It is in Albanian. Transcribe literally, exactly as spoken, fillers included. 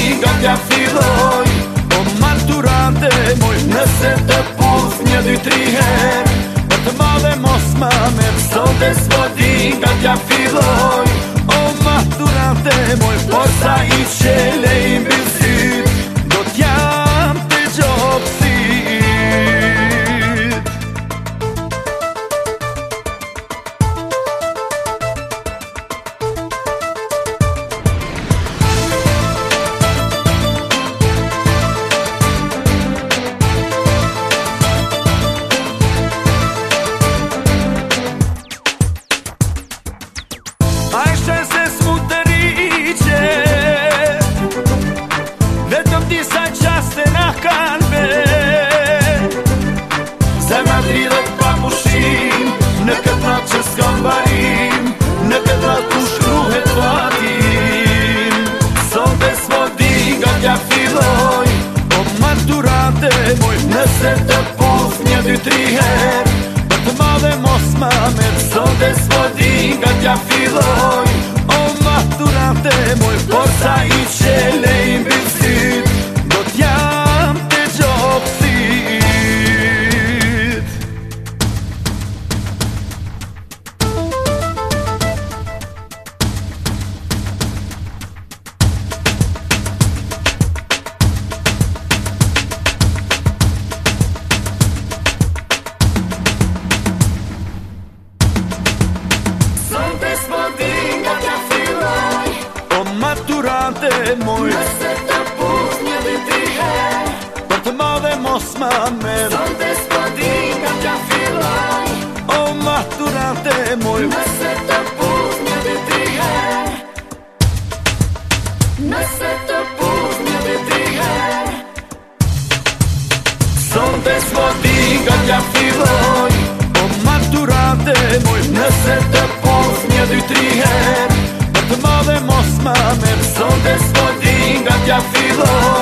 nga t'ja filloj. O maturante moj, nëse të pus një dy tri her, për të madhe mos ma merr, sot e s'vodi nga t'ja filloj. O maturante moj, por sa i qele i mbil syt, do t'jam të gjopsit. Ajshte se s'mu të riqe, vetëm disa qaste na kanë be. Zemra dridhet pa pushim, në këtë natë që s'kam barim, në këtë natë ku shkruhet fatim. Sot e s'vodi nga t'ja filloj. O maturante moj, nëse të pus një dy tri her, për të madhe mos ma merr, sot e s'vodi nga t'ja filloj. O maturante moj, por sa i qele i mbil syt, do t'jam të gjopsit. Sot e s'vodi nga t'ja filloj. O maturante moj, nëse të pus një dy tri her, për të madhe mos ma merr, sot e s'vodi nga t'ja filloj. O maturante moj, nëse të pus një dy tri her, nëse të pus një dy tri her, sot e s'vodi nga t'ja filloj. O maturante moj, nëse të pus një dy tri her, për të madhe mos ma merr, sot e s'vodi nga t'ja filloj.